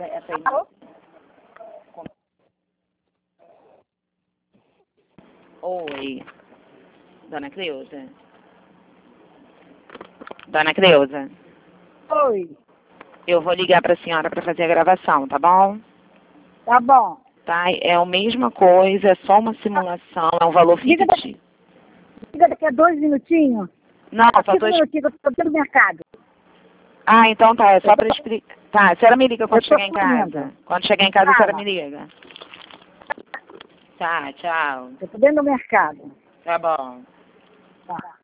essa aí. Alô? Oi, Dona Creuza. Dona Creuza, Oi. eu vou ligar para a senhora para fazer a gravação, tá bom? Tá bom. Tá, é a mesma coisa, é só uma simulação, é um valor Liga fictício. Liga daqui a 2 minutinhos. Não, só 5 tô... minutinhos, eu tô dentro do mercado. Ah, então tá, é só para explicar. Tá, a senhora me liga quando Eu tô chegar em casa. comendo. Quando chegar em casa, a senhora Fala. me liga. Tá, tchau. Eu tô dentro do mercado. Tá bom. Tá.